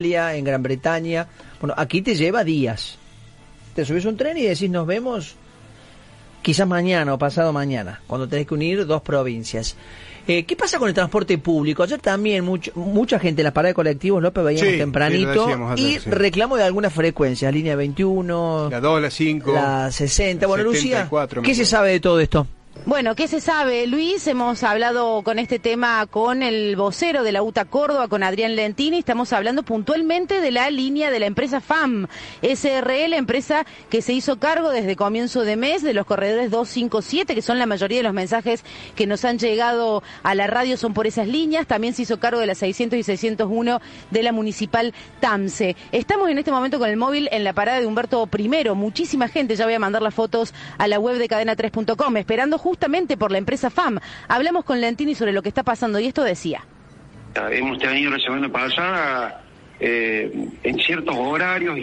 en Gran Bretaña. Bueno, aquí te lleva días. Te subes un tren y decís nos vemos quizás mañana o pasado mañana, cuando tenés que unir dos provincias. ¿Qué pasa con el transporte público? Ayer también mucha gente en las paradas de colectivos, López, veíamos tempranito, ayer, reclamo de algunas frecuencias, línea 21, la 2, la 5, la 60. Bueno, 74, Lucía, ¿qué se sabe de todo esto? Bueno, ¿qué se sabe, Luis? Hemos hablado con este tema con el vocero de la UTA Córdoba, con Adrián Lentini. Estamos hablando puntualmente de la línea de la empresa FAM SRL, empresa que se hizo cargo desde comienzo de mes de los corredores 257, que son la mayoría de los mensajes que nos han llegado a la radio son por esas líneas. También se hizo cargo de las 600 y 601 de la municipal TAMSE. Estamos en este momento con el móvil en la parada de Humberto I. Muchísima gente, ya voy a mandar las fotos a la web de cadena3.com, esperando justamente por la empresa FAM. Hablamos con Lentini sobre lo que está pasando y esto decía. Hemos tenido la semana pasada en ciertos horarios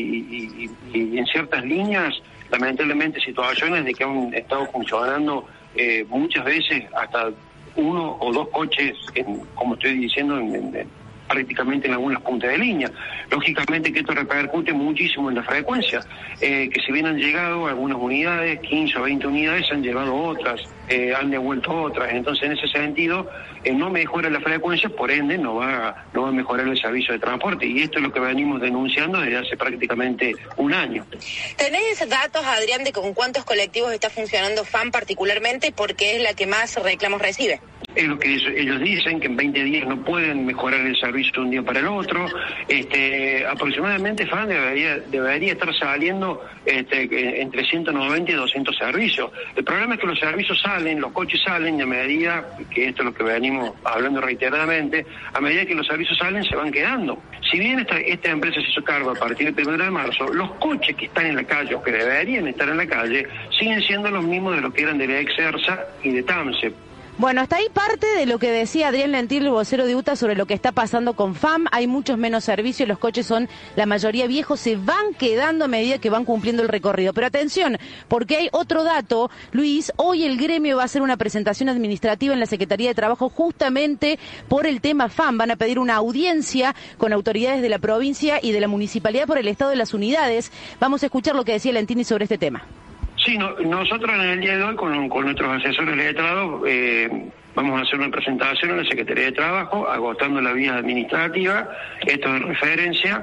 y en ciertas líneas, lamentablemente, situaciones de que han estado funcionando muchas veces hasta uno o dos coches, como estoy diciendo, prácticamente en algunas puntas de línea. Lógicamente que esto repercute muchísimo en la frecuencia, que si bien han llegado algunas unidades, 15 o 20 unidades, han llevado otras, han devuelto otras. Entonces, en ese sentido, no mejora la frecuencia, por ende no va a mejorar el servicio de transporte, y esto es lo que venimos denunciando desde hace prácticamente un año. ¿Tenés datos, Adrián, de con cuántos colectivos está funcionando FAM particularmente, porque es la que más reclamos recibe? Es lo que ellos dicen, que en 20 días no pueden mejorar el servicio de un día para el otro. Aproximadamente FAM debería estar saliendo entre 190 y 200 servicios. El problema es que los servicios salen, los coches salen, y a medida, que esto es lo que venimos hablando reiteradamente, a medida que los servicios salen se van quedando. Si bien esta empresa se hizo cargo a partir del 1 de marzo, los coches que están en la calle, o que deberían estar en la calle, siguen siendo los mismos de lo que eran de la Exersa y de TAMSE. Bueno, hasta ahí parte de lo que decía Adrián Lentini, el vocero de UTA, sobre lo que está pasando con FAM. Hay muchos menos servicios, los coches son la mayoría viejos, se van quedando a medida que van cumpliendo el recorrido. Pero atención, porque hay otro dato, Luis. Hoy el gremio va a hacer una presentación administrativa en la Secretaría de Trabajo justamente por el tema FAM. Van a pedir una audiencia con autoridades de la provincia y de la municipalidad por el estado de las unidades. Vamos a escuchar lo que decía Lentini sobre este tema. Sí, nosotros en el día de hoy con nuestros asesores letrados vamos a hacer una presentación en la Secretaría de Trabajo, agotando la vía administrativa. Esto es referencia,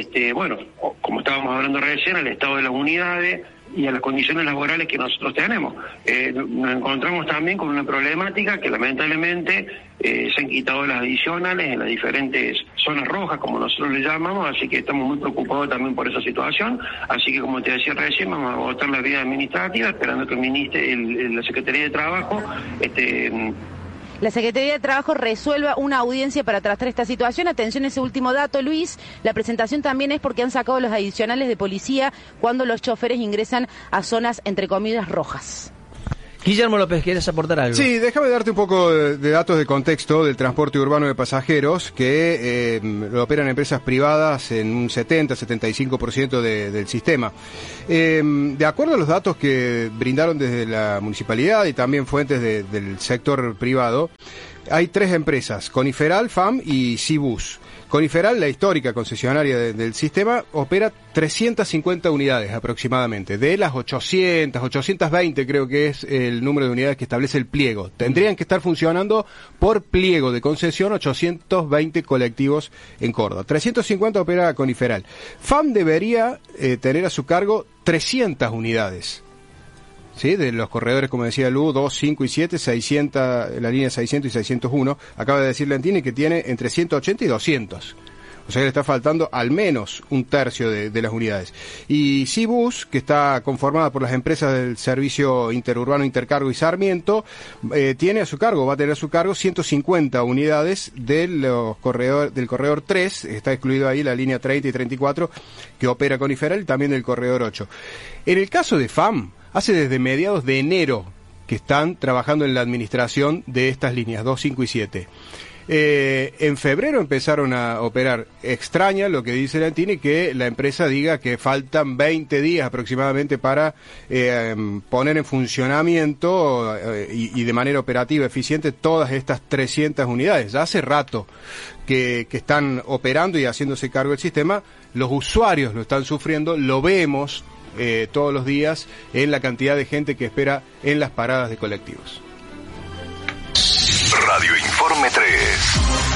como estábamos hablando recién, al estado de las unidades y a las condiciones laborales que nosotros tenemos. Nos encontramos también con una problemática que lamentablemente se han quitado las adicionales en las diferentes zonas rojas, como nosotros le llamamos, así que estamos muy preocupados también por esa situación. Así que, como te decía recién, vamos a agotar la vía administrativa, esperando que la Secretaría de Trabajo la Secretaría de Trabajo resuelva una audiencia para tratar esta situación. Atención a ese último dato, Luis. La presentación también es porque han sacado los adicionales de policía cuando los choferes ingresan a zonas, entre comillas, rojas. Guillermo López, ¿quieres aportar algo? Sí, déjame darte un poco de datos de contexto del transporte urbano de pasajeros, que lo operan empresas privadas en un 70-75% del sistema. De acuerdo a los datos que brindaron desde la municipalidad y también fuentes del sector privado, hay 3 empresas, Coniferal, FAM y Cibus. Coniferal, la histórica concesionaria del sistema, opera 350 unidades aproximadamente, de las 820 creo que es el número de unidades que establece el pliego. Tendrían que estar funcionando por pliego de concesión 820 colectivos en Córdoba. 350 opera Coniferal. FAM debería tener a su cargo 300 unidades. ¿Sí? De los corredores, como decía Lu, 2, 5 y 7, 600, la línea 600 y 601. Acaba de decir Lentini que tiene entre 180 y 200. O sea que le está faltando al menos un tercio de las unidades. Y Cibus, que está conformada por las empresas del Servicio Interurbano Intercargo y Sarmiento, tiene a su cargo, va a tener a su cargo 150 unidades del corredor 3, está excluido ahí la línea 30 y 34, que opera Coniferal, y también del corredor 8. En el caso de FAM, hace desde mediados de enero que están trabajando en la administración de estas líneas 2, 5 y 7. En febrero empezaron a operar. Extraña lo que dice Lentini, que la empresa diga que faltan 20 días aproximadamente para poner en funcionamiento y de manera operativa, eficiente, todas estas 300 unidades. Ya hace rato que están operando y haciéndose cargo del sistema. Los usuarios lo están sufriendo, lo vemos todos los días en la cantidad de gente que espera en las paradas de colectivos. Radio Informe 3.